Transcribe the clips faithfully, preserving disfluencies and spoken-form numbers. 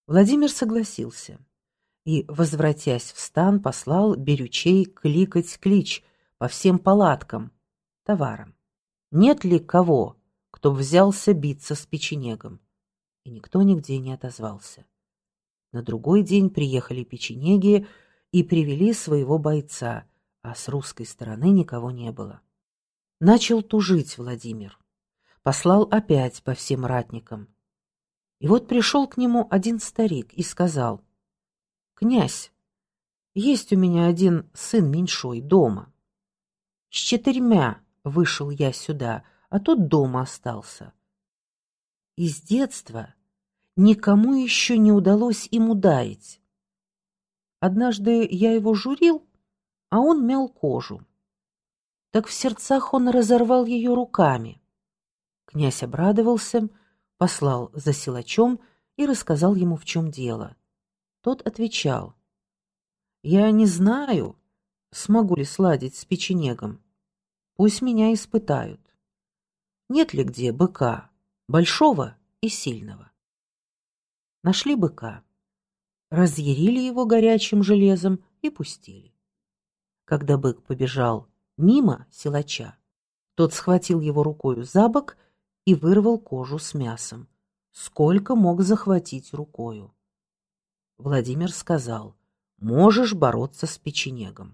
Владимир согласился и, возвратясь в стан, послал берючей кликать клич по всем палаткам, товарам. Нет ли кого, кто взялся биться с печенегом? И никто нигде не отозвался. На другой день приехали печенеги и привели своего бойца, а с русской стороны никого не было. Начал тужить Владимир. Послал опять по всем ратникам. И вот пришел к нему один старик и сказал: «Князь, есть у меня один сын меньшой дома. С четырьмя вышел я сюда, а тот дома остался. Из детства никому еще не удалось им ударить. Однажды я его журил, а он мял кожу. Так в сердцах он разорвал ее руками». Князь обрадовался, послал за силачом и рассказал ему, в чем дело. Тот отвечал: «Я не знаю, смогу ли сладить с печенегом. Пусть меня испытают. Нет ли где быка, большого и сильного?» Нашли быка, разъярили его горячим железом и пустили. Когда бык побежал мимо силача, тот схватил его рукою за бок и вырвал кожу с мясом, сколько мог захватить рукою. Владимир сказал: «Можешь бороться с печенегом».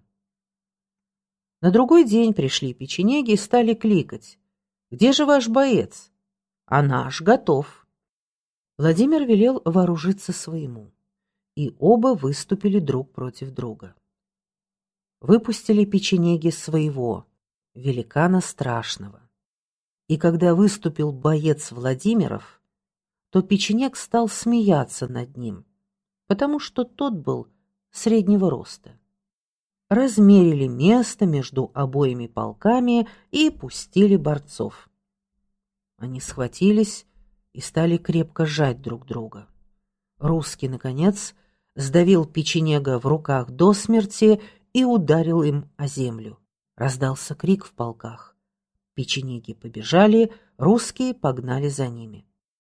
На другой день пришли печенеги и стали кликать: «Где же ваш боец?» «А наш готов». Владимир велел вооружиться своему, и оба выступили друг против друга. Выпустили печенеги своего, великана страшного. И когда выступил боец Владимиров, то печенег стал смеяться над ним, потому что тот был среднего роста. Размерили место между обоими полками и пустили борцов. Они схватились и стали крепко сжать друг друга. Русский, наконец, сдавил печенега в руках до смерти и ударил им о землю. Раздался крик в полках. Печенеги побежали, русские погнали за ними.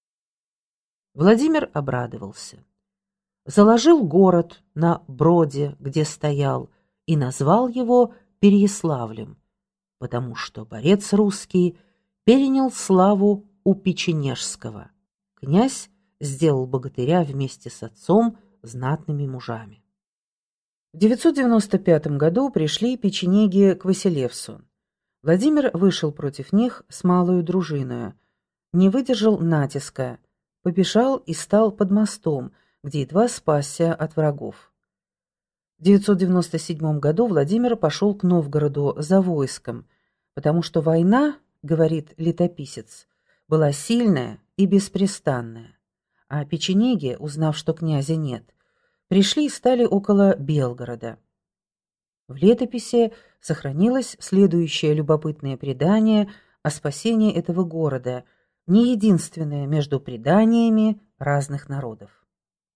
Владимир обрадовался. Заложил город на броде, где стоял, и назвал его Переяславлем, потому что борец русский перенял славу у печенежского. Князь сделал богатыря вместе с отцом знатными мужами. В девятьсот девяносто пятом году пришли печенеги к Василевсу. Владимир вышел против них с малою дружиною, не выдержал натиска, побежал и стал под мостом, где едва спасся от врагов. В девятьсот девяносто седьмом году Владимир пошел к Новгороду за войском, потому что война, говорит летописец, была сильная и беспрестанная, а печенеги, узнав, что князя нет, пришли и стали около Белгорода. В летописи сохранилось следующее любопытное предание о спасении этого города, не единственное между преданиями разных народов.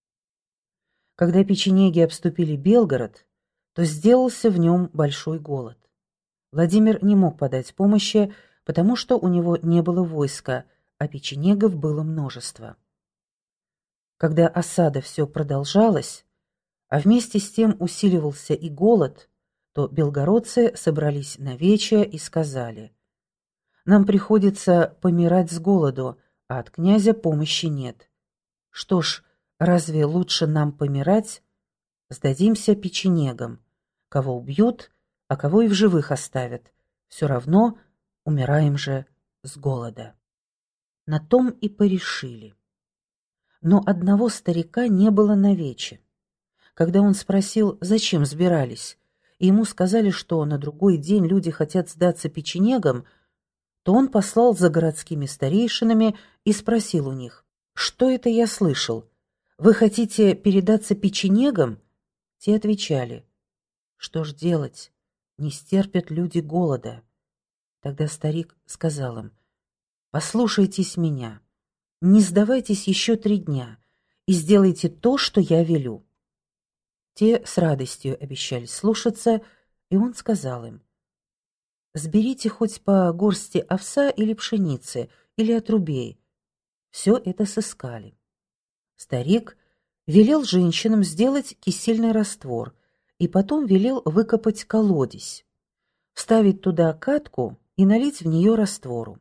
Когда печенеги обступили Белгород, то сделался в нем большой голод. Владимир не мог подать помощи, потому что у него не было войска, а печенегов было множество. Когда осада все продолжалась, а вместе с тем усиливался и голод, то белгородцы собрались на вече и сказали: «Нам приходится помирать с голоду, а от князя помощи нет. Что ж, разве лучше нам помирать? Сдадимся печенегам. Кого убьют, а кого и в живых оставят. Все равно умираем же с голода». На том и порешили. Но одного старика не было на вече. Когда он спросил, зачем сбирались, и ему сказали, что на другой день люди хотят сдаться печенегам, то он послал за городскими старейшинами и спросил у них: «Что это я слышал? Вы хотите передаться печенегам?» Те отвечали: «Что ж делать? Не стерпят люди голода». Тогда старик сказал им: «Послушайтесь меня, не сдавайтесь еще три дня и сделайте то, что я велю». Те с радостью обещали слушаться, и он сказал им: «Сберите хоть по горсти овса или пшеницы, или отрубей». Все это сыскали. Старик велел женщинам сделать кисельный раствор и потом велел выкопать колодец, вставить туда катку и налить в нее раствору.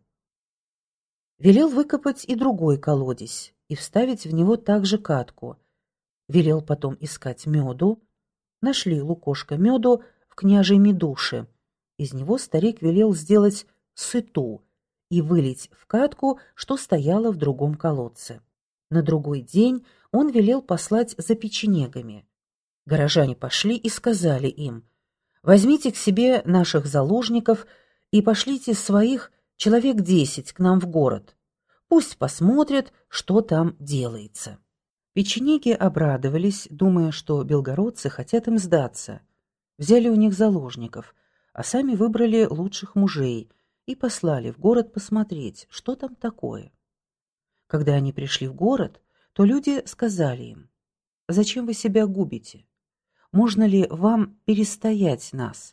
Велел выкопать и другой колодец и вставить в него также катку. Велел потом искать меду. Нашли лукошко меду в княжей медуше. Из него старик велел сделать сыту и вылить в катку, что стояла в другом колодце. На другой день он велел послать за печенегами. Горожане пошли и сказали им: «Возьмите к себе наших заложников и пошлите своих человек десять к нам в город. Пусть посмотрят, что там делается». Печенеги обрадовались, думая, что белгородцы хотят им сдаться. Взяли у них заложников, а сами выбрали лучших мужей и послали в город посмотреть, что там такое. Когда они пришли в город, то люди сказали им: «Зачем вы себя губите? Можно ли вам перестоять нас?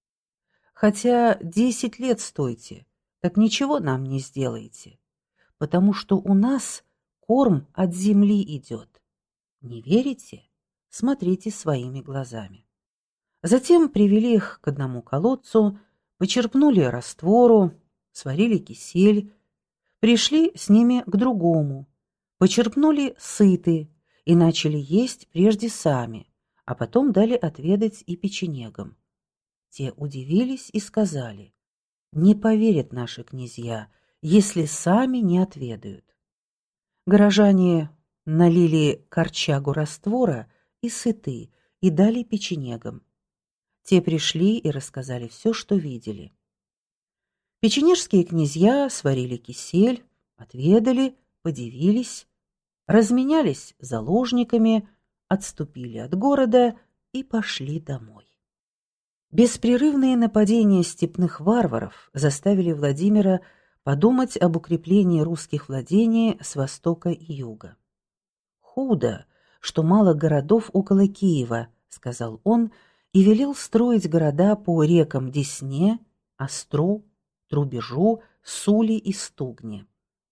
Хотя десять лет стойте, так ничего нам не сделаете, потому что у нас корм от земли идет. Не верите? Смотрите своими глазами». Затем привели их к одному колодцу, почерпнули раствору, сварили кисель, пришли с ними к другому, почерпнули сыты и начали есть прежде сами, а потом дали отведать и печенегам. Те удивились и сказали: «Не поверят наши князья, если сами не отведают». Горожане налили корчагу раствора и сыты и дали печенегам. Те пришли и рассказали все, что видели. Печенежские князья сварили кисель, отведали, подивились, разменялись заложниками, отступили от города и пошли домой. Беспрерывные нападения степных варваров заставили Владимира подумать об укреплении русских владений с востока и юга. «Худо, что мало городов около Киева», — сказал он, и велел строить города по рекам Десне, Остру, Трубежу, Сули и Стугне.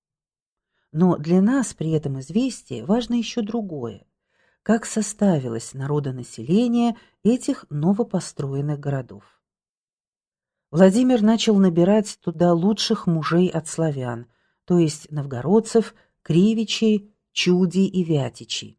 Но для нас при этом известии важно еще другое: как составилось народонаселение этих новопостроенных городов. Владимир начал набирать туда лучших мужей от славян, то есть новгородцев, кривичей, чудей и вятичей.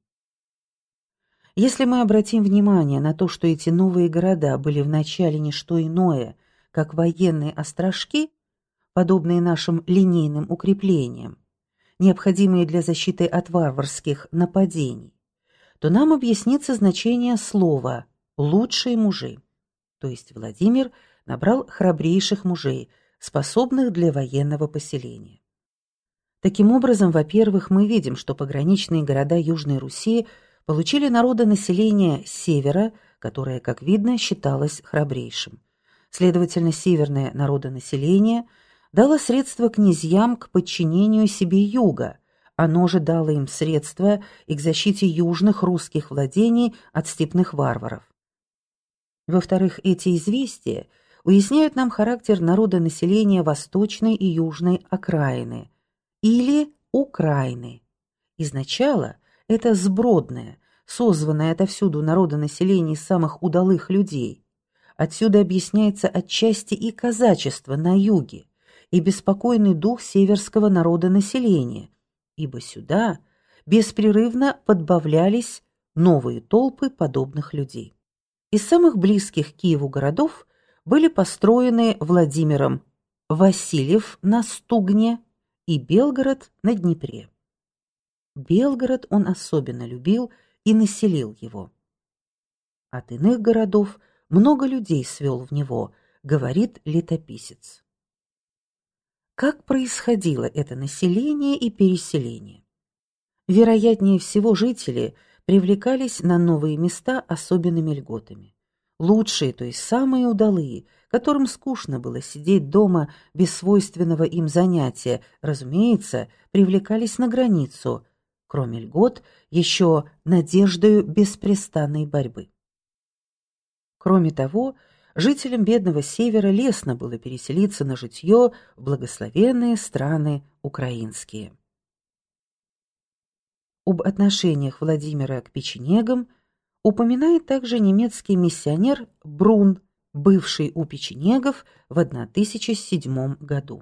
Если мы обратим внимание на то, что эти новые города были вначале не что иное, как военные острожки, подобные нашим линейным укреплениям, необходимые для защиты от варварских нападений, то нам объяснится значение слова «лучшие мужи», то есть Владимир набрал храбрейших мужей, способных для военного поселения. Таким образом, во-первых, мы видим, что пограничные города Южной Руси получили народонаселение севера, которое, как видно, считалось храбрейшим. Следовательно, северное народонаселение дало средства князьям к подчинению себе юга, оно же дало им средства и к защите южных русских владений от степных варваров. Во-вторых, эти известия уясняют нам характер народонаселения восточной и южной окраины, или Украины. Изначало это сбродное, созванное отовсюду народонаселение самых удалых людей. Отсюда объясняется отчасти и казачество на юге, и беспокойный дух северского народонаселения, ибо сюда беспрерывно подбавлялись новые толпы подобных людей. Из самых близких к Киеву городов были построены Владимиром Васильев на Стугне и Белгород на Днепре. Белгород он особенно любил и населил его. От иных городов много людей свел в него, говорит летописец. Как происходило это население и переселение? Вероятнее всего, жители привлекались на новые места особенными льготами. Лучшие, то есть самые удалые, которым скучно было сидеть дома без свойственного им занятия, разумеется, привлекались на границу, кроме льгот, еще надеждою беспрестанной борьбы. Кроме того, жителям бедного севера лестно было переселиться на житье в благословенные страны украинские. Об отношениях Владимира к печенегам упоминает также немецкий миссионер Брун, бывший у печенегов в тысяча седьмом году.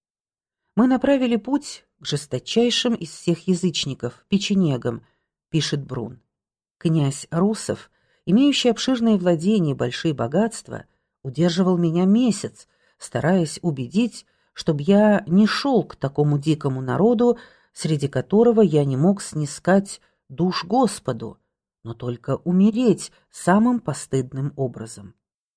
«Мы направили путь к жесточайшим из всех язычников, печенегам», — пишет Брун. «Князь Русов, имеющий обширные владения и большие богатства, удерживал меня месяц, стараясь убедить, чтобы я не шел к такому дикому народу, среди которого я не мог снискать душ Господу, но только умереть самым постыдным образом.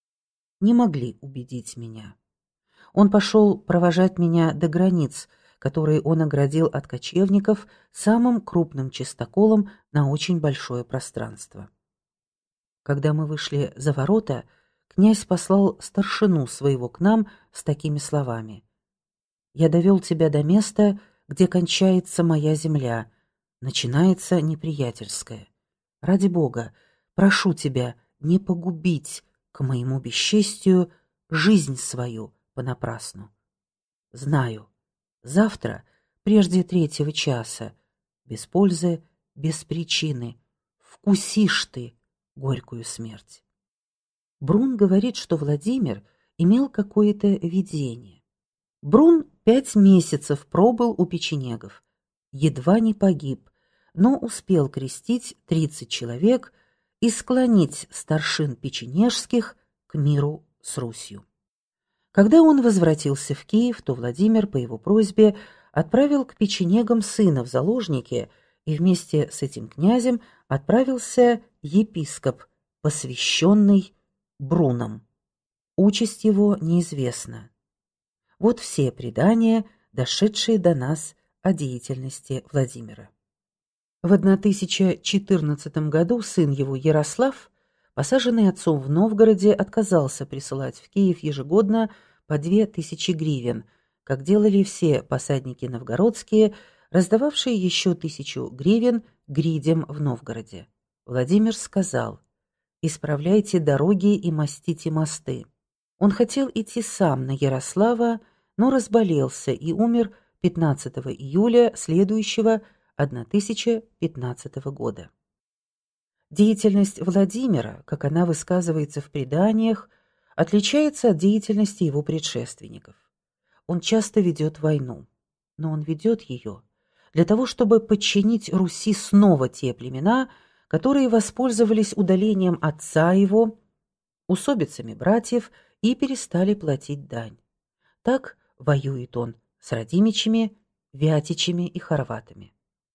Не могли убедить меня. Он пошел провожать меня до границ, которые он оградил от кочевников самым крупным чистоколом на очень большое пространство. Когда мы вышли за ворота, князь послал старшину своего к нам с такими словами: «Я довел тебя до места, где кончается моя земля, начинается неприятельская. Ради Бога, прошу тебя не погубить, к моему бесчестию, жизнь свою понапрасну. Знаю, завтра, прежде третьего часа, без пользы, без причины, вкусишь ты горькую смерть». Брун говорит, что Владимир имел какое-то видение. Брун пять месяцев пробыл у печенегов, едва не погиб, но успел крестить тридцать человек и склонить старшин печенежских к миру с Русью. Когда он возвратился в Киев, то Владимир по его просьбе отправил к печенегам сына в заложники, и вместе с этим князем отправился епископ, посвященный Бруном. Участь его неизвестна. Вот все предания, дошедшие до нас о деятельности Владимира. В тысяча четырнадцатом году сын его Ярослав, посаженный отцом в Новгороде, отказался присылать в Киев ежегодно по две тысячи гривен, как делали все посадники новгородские, раздававшие еще тысячу гривен гридям в Новгороде. Владимир сказал: «Исправляйте дороги и мостите мосты». Он хотел идти сам на Ярослава, но разболелся и умер пятнадцатого июля следующего тысяча пятнадцатого года. Деятельность Владимира, как она высказывается в преданиях, отличается от деятельности его предшественников. Он часто ведет войну, но он ведет ее для того, чтобы подчинить Руси снова те племена, которые воспользовались удалением отца его, усобицами братьев и перестали платить дань. Так воюет он с радимичами, вятичами и хорватами.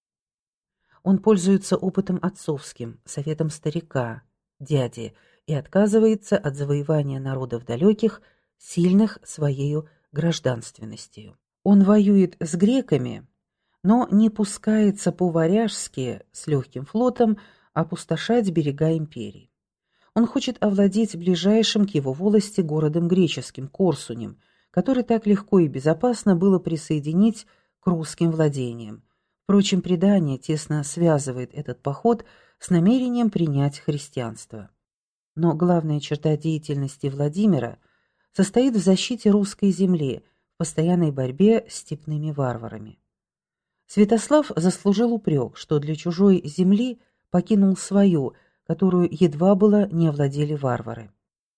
Он пользуется опытом отцовским, советом старика, дяди, и отказывается от завоевания народов далеких, сильных своею гражданственностью. Он воюет с греками, но не пускается по-варяжски с легким флотом опустошать берега империи. Он хочет овладеть ближайшим к его волости городом греческим, Корсунем, который так легко и безопасно было присоединить к русским владениям. Впрочем, предание тесно связывает этот поход с намерением принять христианство. Но главная черта деятельности Владимира состоит в защите русской земли, в постоянной борьбе с степными варварами. Святослав заслужил упрек, что для чужой земли покинул свою, которую едва было не овладели варвары.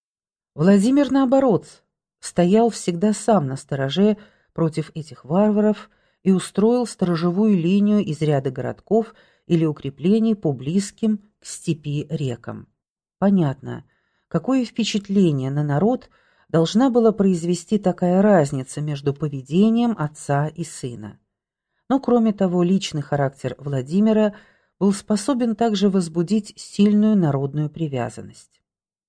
Владимир, наоборот, стоял всегда сам на стороже против этих варваров и устроил сторожевую линию из ряда городков или укреплений по близким к степи рекам. Понятно, какое впечатление на народ должна была произвести такая разница между поведением отца и сына. Но, кроме того, личный характер Владимира был способен также возбудить сильную народную привязанность.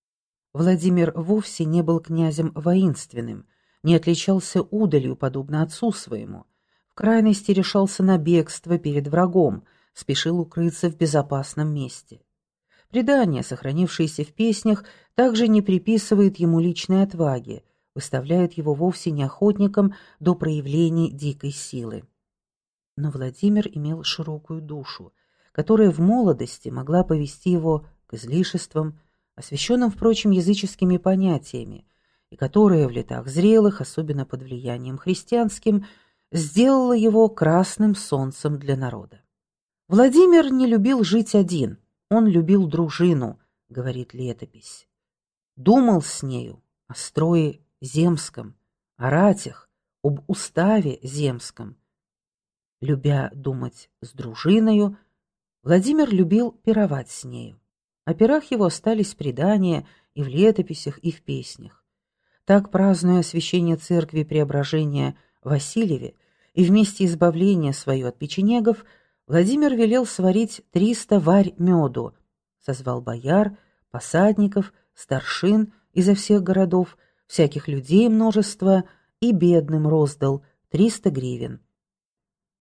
Владимир вовсе не был князем воинственным, не отличался удалью, подобно отцу своему, в крайности решался на бегство перед врагом, спешил укрыться в безопасном месте. Предания, сохранившиеся в песнях, также не приписывают ему личной отваги, выставляют его вовсе не охотником до проявлений дикой силы. Но Владимир имел широкую душу, которая в молодости могла повести его к излишествам, освященным, впрочем, языческими понятиями, и которая в летах зрелых, особенно под влиянием христианским, сделала его красным солнцем для народа. Владимир не любил жить один, он любил дружину, говорит летопись. Думал с нею о строе земском, о ратях, об уставе земском. Любя думать с дружиною, Владимир любил пировать с нею. О пирах его остались предания и в летописях, и в песнях. Так, празднуя освящение церкви Преображения в Васильеве и вместе избавления свое от печенегов, Владимир велел сварить триста варь меду, созвал бояр, посадников, старшин изо всех городов, всяких людей множество, и бедным роздал триста гривен.